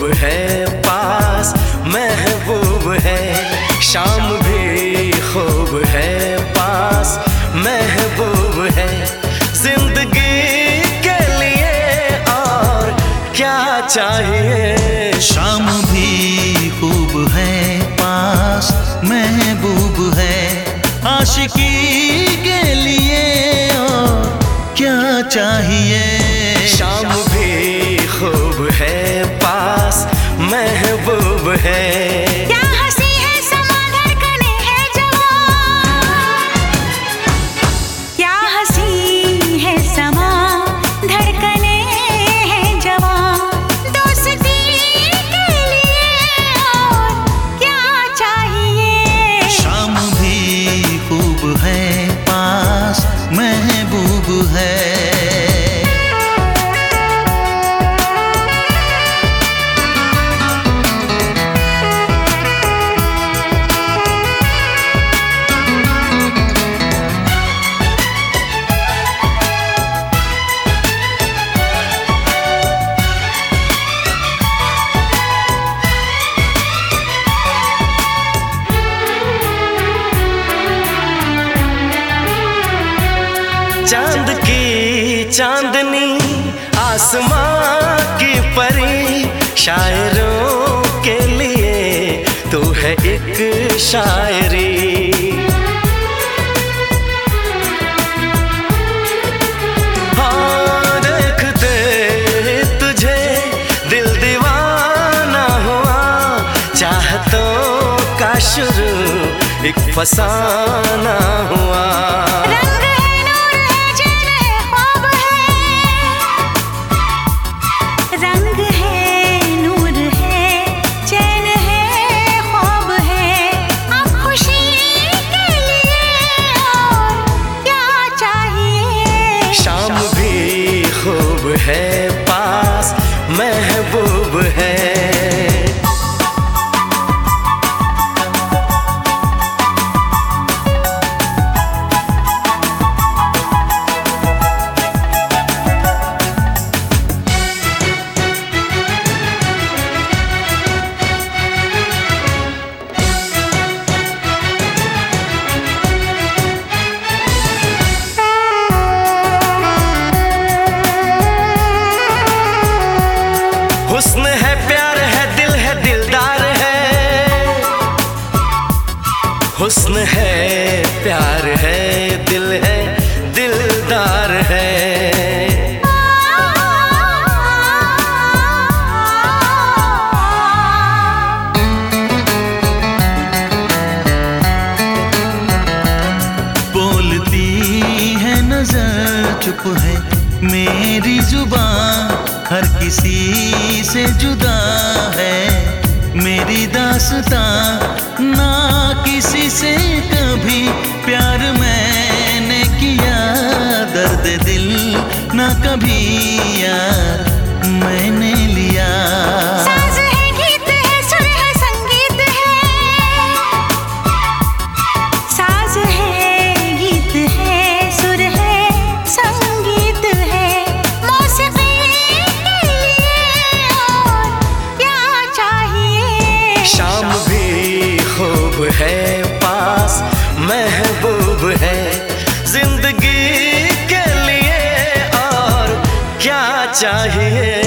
है पास महबूब है, शाम भी खूब है पास महबूब है। जिंदगी के लिए और क्या चाहिए। शाम भी खूब है पास महबूब है, आशिकी के लिए और क्या चाहिए। शाम भी खूब है पास महबूब है। क्या हंसी है समा धड़कने है जवां, क्या हंसी है समा धड़कने है जवां। दोस्ती के लिए और क्या चाहिए। शाम भी खूब है पास महबूब है। चांद की चांदनी आसमां की परी, शायरों के लिए तू है एक शायरी। हाँ देखते तुझे दिल दीवाना हुआ, चाहतों का शुरू एक फसाना हुआ। है पास महबूब है। हुस्न है प्यार है दिल है दिलदार है, हुस्न है प्यार है दिल है दिलदार है। बोलती है नजर चुप है मेरी जुबान, हर किसी से जुदा है मेरी दास्तां। ना किसी से कभी प्यार मैंने किया, दर्द दिल ना कभी यार मैंने लिया। साज है गीत है सुर है संगीत है, साज है गीत है सुर है संगीत है। मौसीकी के लिए और क्या चाहिए। शाम भी खूब है पास महबूब है, जिंदगी के लिए और क्या चाहिए।